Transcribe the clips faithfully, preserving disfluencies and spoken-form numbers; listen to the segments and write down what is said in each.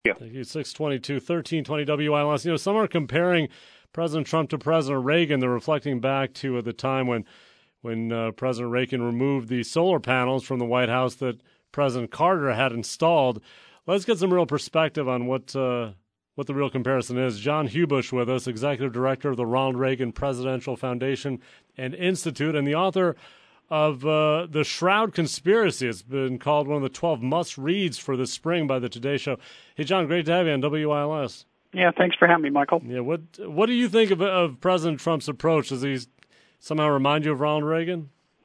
Yeah. Thank you. six twenty-two, thirteen twenty W I L S. You know, some are comparing President Trump to President Reagan. They're reflecting back to uh, the time when when uh, President Reagan removed the solar panels from the White House that President Carter had installed. Let's get some real perspective on what uh, what the real comparison is. John Hubush with us, Executive Director of the Ronald Reagan Presidential Foundation and Institute, and the author of uh, The Shroud Conspiracy. It's been called one of the twelve must-reads for this spring by the Today Show. Hey, John, great to have you on W I L S. Yeah, thanks for having me, Michael. Yeah, what what do you think of, of President Trump's approach? Does he somehow remind you of Ronald Reagan?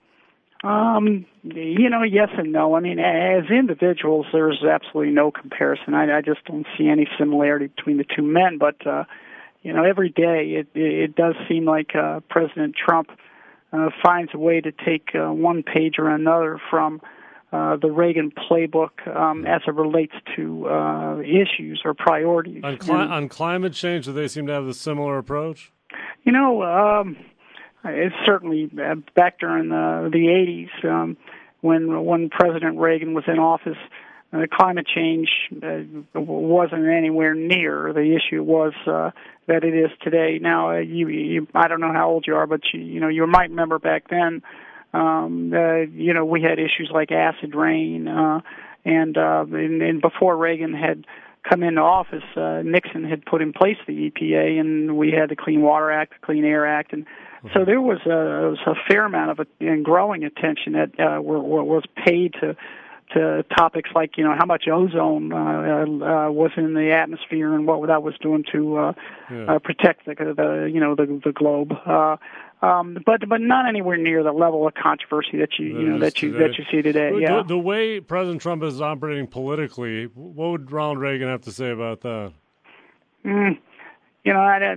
Um, you know, yes and no. I mean, as individuals, there's absolutely no comparison. I, I just don't see any similarity between the two men. But, uh, you know, every day it, it does seem like uh, President Trump Uh, finds a way to take uh, one page or another from uh, the Reagan playbook um, as it relates to uh, issues or priorities. On, cli- and, on climate change, do they seem to have a similar approach? You know, um, it's certainly uh, back during the, the eighties um, when when President Reagan was in office, uh, climate change uh, wasn't anywhere near the issue was uh, that it is today. Now, uh, you, you, I don't know how old you are, but you, you know, you might remember back then, um, uh, you know, we had issues like acid rain, uh, and, uh, and, and before Reagan had come into office, uh, Nixon had put in place the E P A, and we had the Clean Water Act, the Clean Air Act, and so there was a, was a fair amount of a, and growing attention that uh, were, was paid to to topics like, you know, how much ozone uh, uh, was in the atmosphere and what that was doing to uh, yeah. uh, protect the, the, you know, the, the globe. Uh, um, but but not anywhere near the level of controversy that you, you know, that you today. that you see today. The, yeah. the way President Trump is operating politically, what would Ronald Reagan have to say about that? Mm. You know, I,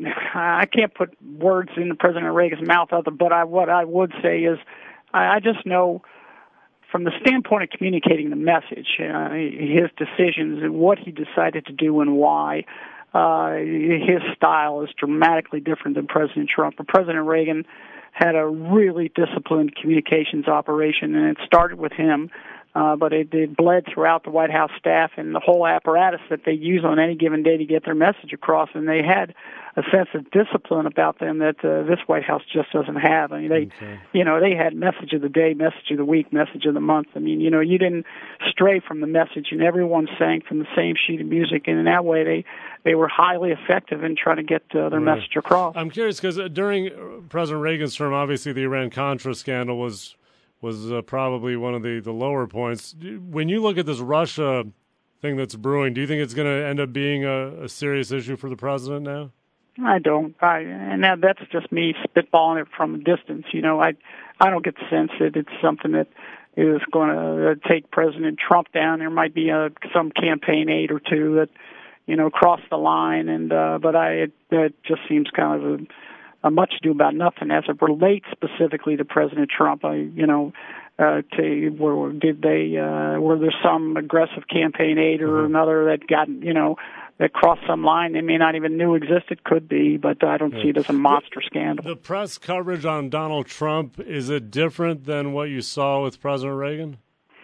I can't put words in President Reagan's mouth, other, but I, what I would say is I, I just know from the standpoint of communicating the message, uh, his decisions and what he decided to do and why, uh, his style is dramatically different than President Trump. But President Reagan had a really disciplined communications operation, and it started with him. Uh, but it, it bled throughout the White House staff and the whole apparatus that they use on any given day to get their message across. And they had a sense of discipline about them that uh, this White House just doesn't have. I mean, they, okay. you know, they had message of the day, message of the week, message of the month. I mean, you know, you didn't stray from the message, and everyone sang from the same sheet of music. And in that way, they they were highly effective in trying to get uh, their right. message across. I'm curious because during President Reagan's term, obviously the Iran-Contra scandal was. was uh, probably one of the, the lower points. When you look at this Russia thing that's brewing, do you think it's going to end up being a, a serious issue for the president now? I don't. I, and that, that's just me spitballing it from a distance. You know, I I don't get the sense that it's something that is going to take President Trump down. There might be a, some campaign aid or two that, you know, cross the line, and uh, but I it, it just seems kind of a Uh, much ado about nothing as it relates specifically to President Trump. I, you know, uh, to were, did they uh, were there some aggressive campaign aid or mm-hmm. another that got you know that crossed some line they may not even knew existed? Could be, but I don't yeah. see it as a monster the, scandal. The press coverage on Donald Trump, is it different than what you saw with President Reagan?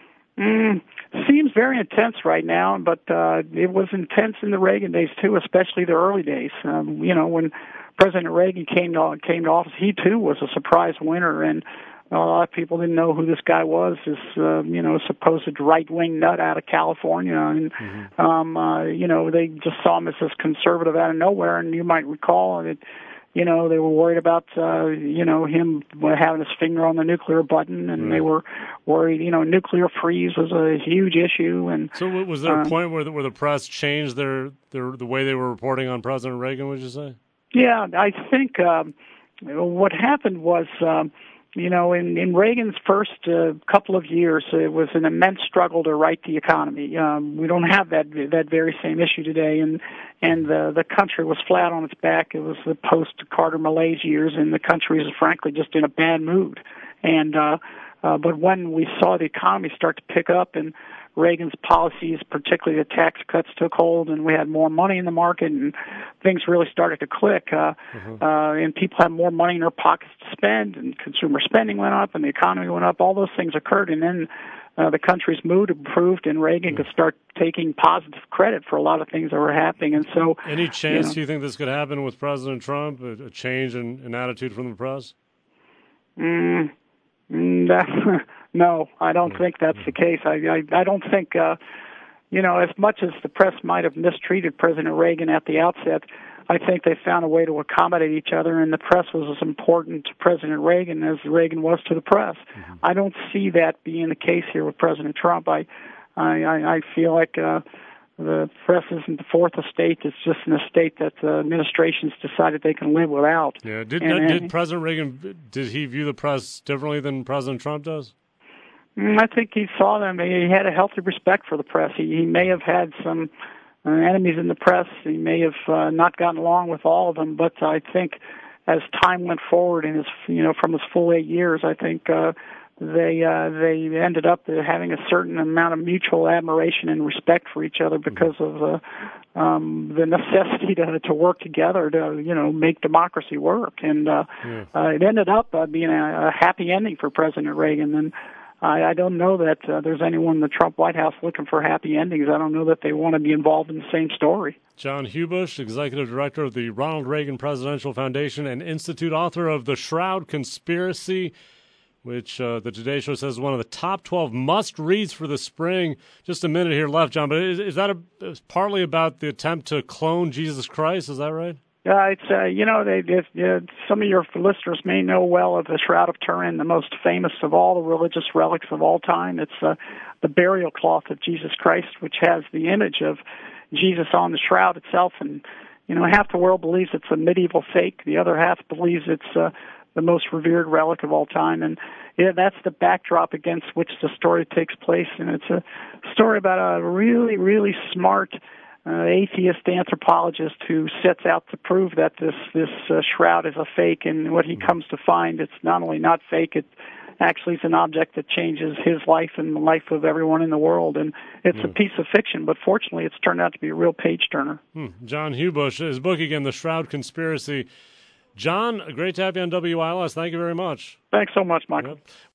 Mm, seems very intense right now, but uh, it was intense in the Reagan days too, especially the early days. Um, you know when. President Reagan came to came to office, he too was a surprise winner, and a lot of people didn't know who this guy was. This uh, you know supposed right wing nut out of California, and mm-hmm. um, uh, you know they just saw him as this conservative out of nowhere. And you might recall that you know they were worried about uh, you know him having his finger on the nuclear button, and mm-hmm. they were worried. You know, nuclear freeze was a huge issue. And so, was there uh, a point where the, where the press changed their, their the way they were reporting on President Reagan? Would you say? Yeah, I think um, what happened was, um, you know, in, in Reagan's first uh, couple of years, it was an immense struggle to right the economy. Um, we don't have that that very same issue today, and and the the country was flat on its back. It was the post-Carter malaise years, and the country was frankly just in a bad mood. And uh, uh, but when we saw the economy start to pick up and Reagan's policies, particularly the tax cuts, took hold, and we had more money in the market, and things really started to click. Uh, mm-hmm. uh, and people had more money in their pockets to spend, and consumer spending went up, and the economy went up. All those things occurred, and then uh, the country's mood improved, and Reagan could start taking positive credit for a lot of things that were happening. And so, any chance you, know, do you think this could happen with President Trump? A, a change in, in attitude from the press? Mm, mm, no, I don't think that's the case. I I, I don't think. Uh, You know, as much as the press might have mistreated President Reagan at the outset, I think they found a way to accommodate each other, and the press was as important to President Reagan as Reagan was to the press. Mm-hmm. I don't see that being the case here with President Trump. I, I, I feel like uh, the press isn't the fourth estate; it's just an estate that the administration's decided they can live without. Yeah. Did and, did and, President Reagan, did he view the press differently than President Trump does? I think he saw them. He had a healthy respect for the press. He, he may have had some uh, enemies in the press. He may have uh, not gotten along with all of them. But I think as time went forward, in his, you know, from his full eight years, I think uh, they uh, they ended up having a certain amount of mutual admiration and respect for each other because of uh, um, the necessity to to work together to you know make democracy work. And uh, yeah. uh, it ended up uh, being a, a happy ending for President Reagan. And I, I don't know that uh, there's anyone in the Trump White House looking for happy endings. I don't know that they want to be involved in the same story. John Heubusch, Executive Director of the Ronald Reagan Presidential Foundation and Institute, author of The Shroud Conspiracy, which uh, the Today Show says is one of the top twelve must-reads for the spring. Just a minute here left, John, but is, is that a, is partly about the attempt to clone Jesus Christ? Is that right? Uh, it's uh, you know they, if, uh, some of your listeners may know well of the Shroud of Turin, the most famous of all the religious relics of all time. It's uh, the burial cloth of Jesus Christ, which has the image of Jesus on the shroud itself. And you know, half the world believes it's a medieval fake. The other half believes it's uh, the most revered relic of all time. And yeah, that's the backdrop against which the story takes place. And it's a story about a really, really smart Uh, atheist anthropologist who sets out to prove that this this uh, shroud is a fake, and what he comes to find, it's not only not fake, it actually is an object that changes his life and the life of everyone in the world. And it's mm. a piece of fiction, but fortunately it's turned out to be a real page-turner. Hmm. John Heubusch, his book again, The Shroud Conspiracy. John, great to have you on W I L S. Thank you very much. Thanks so much, Michael. Yep.